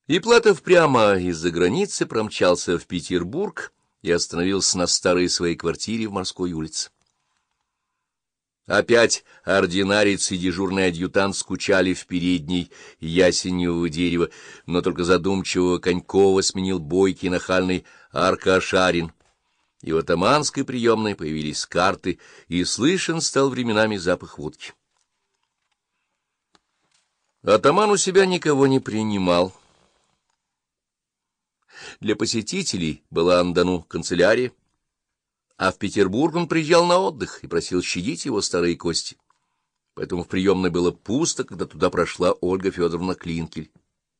И Платов прямо из-за границы промчался в Петербург и остановился на старой своей квартире в Морской улице. Опять ординарец и дежурный адъютант скучали в передней ясеневого дерева, но только задумчивого Конькова сменил бойкий нахальный Аркашарин. И в атаманской приемной появились карты, и слышен стал временами запах водки. Атаман у себя никого не принимал. Для посетителей была на Дону канцелярия, а в Петербург он приезжал на отдых и просил щадить его старые кости. Поэтому в приемной было пусто, когда туда прошла Ольга Федоровна Клинкель.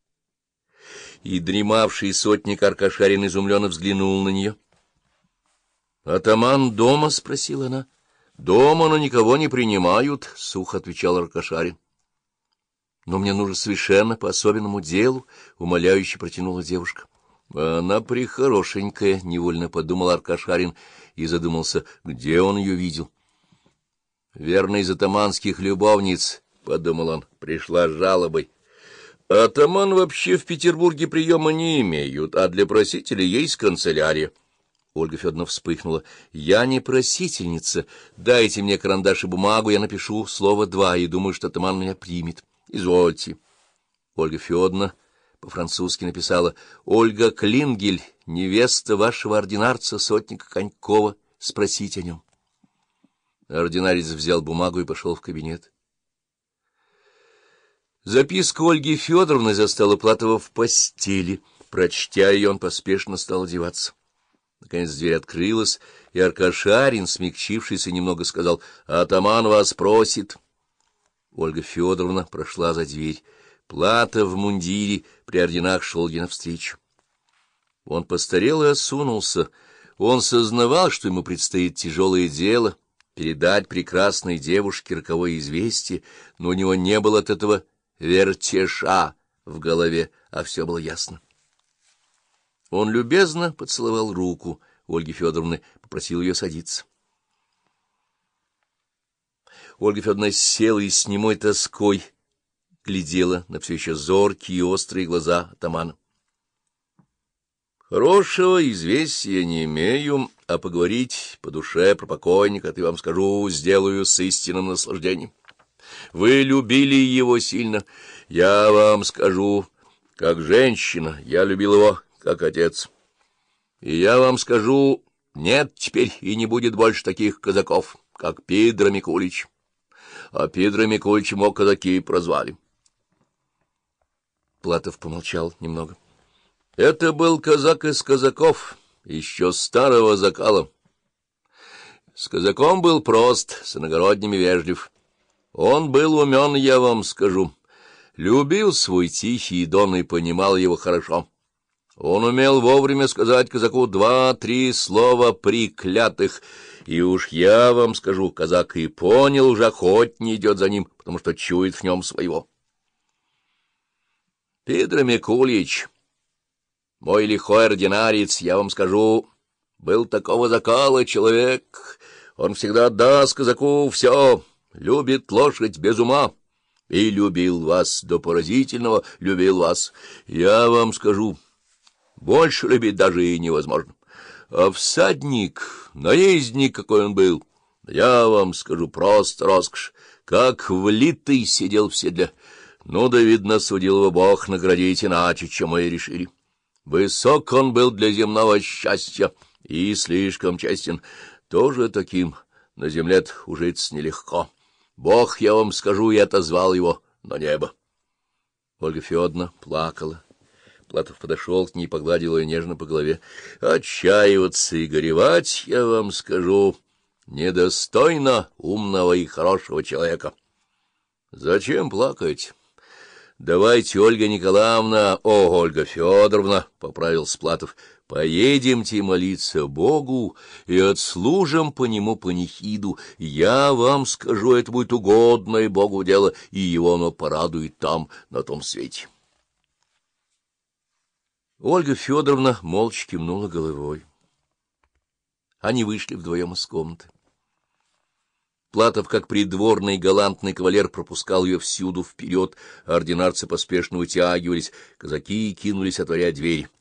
И дремавший сотник Аркашарин изумленно взглянул на нее. — Атаман дома? — спросила она. — Дома, но никого не принимают, — сухо отвечал Аркашарин. — Но мне нужно совершенно по особенному делу, — умоляюще протянула девушка. — Она прихорошенькая, — невольно подумал Аркашарин и задумался, где он ее видел. — Верно, из атаманских любовниц, — подумал он, — пришла с жалобой. Атаман вообще в Петербурге приема не имеют, а для просителей есть канцелярия. Ольга Федоровна вспыхнула. — Я не просительница. Дайте мне карандаш и бумагу, я напишу слово «два» и думаю, что атаман меня примет. — Извольте. Ольга Федоровна по-французски написала: «Ольга Клингель, невеста вашего ординарца, сотника Конькова, спросить о нем». Ординарец взял бумагу и пошел в кабинет. Записка Ольги Федоровны застала Платова в постели. Прочтя ее, он поспешно стал одеваться. Наконец дверь открылась, и Аркашарин, смягчившийся немного, сказал: «Атаман вас просит». Ольга Федоровна прошла за дверь. Платов в мундире при орденах шел ей навстречу. Он постарел и осунулся. Он сознавал, что ему предстоит тяжелое дело — передать прекрасной девушке роковое известие, но у него не было от этого вертеша в голове, а все было ясно. Он любезно поцеловал руку Ольги Федоровны, попросил ее садиться. Ольга Федоровна села и с немой тоской глядела на все еще зоркие и острые глаза атамана. — Хорошего известия не имею, а поговорить по душе про покойника, ты вам скажу, сделаю с истинным наслаждением. Вы любили его сильно, я вам скажу, как женщина, я любил его как отец. И я вам скажу, нет теперь и не будет больше таких казаков, как Пидро Микулич. А Пидро Микулича мы казаки прозвали. Платов помолчал немного. Это был казак из казаков, еще старого закала. С казаком был прост, с иногородними вежлив. Он был умен, я вам скажу. Любил свой тихий дон и понимал его хорошо. Он умел вовремя сказать казаку 2-3 слова приклятых, и уж я вам скажу, казак и понял, уже охотнее идет за ним, потому что чует в нем своего. Пидро Микулич, мой лихой ординарец, я вам скажу, был такого закала человек. Он всегда даст казаку все, любит лошадь без ума. И любил вас, до поразительного любил вас. Я вам скажу, больше любить даже и невозможно. А всадник, наездник какой он был, я вам скажу, просто роскошь, как влитый сидел в седле. Ну да, видно, судил его Бог наградить иначе, чем мы решили. Высок он был для земного счастья и слишком честен, тоже таким на земле-то ужиться нелегко. Бог, я вам скажу, и отозвал его на небо. Ольга Федоровна плакала. Платов подошел к ней и погладил ее нежно по голове. Отчаиваться и горевать, я вам скажу, недостойно умного и хорошего человека. Зачем плакать? Давайте, Ольга Николаевна, Ольга Федоровна, — поправился Платов, — поедемте молиться Богу и отслужим по нему панихиду. Я вам скажу, это будет угодное Богу дело, и его оно порадует там, на том свете. Ольга Федоровна молча кивнула головой. Они вышли вдвоем из комнаты. Бесплатов, как придворный галантный кавалер, пропускал ее всюду вперед, а ординарцы поспешно вытягивались, казаки кинулись отворять дверь.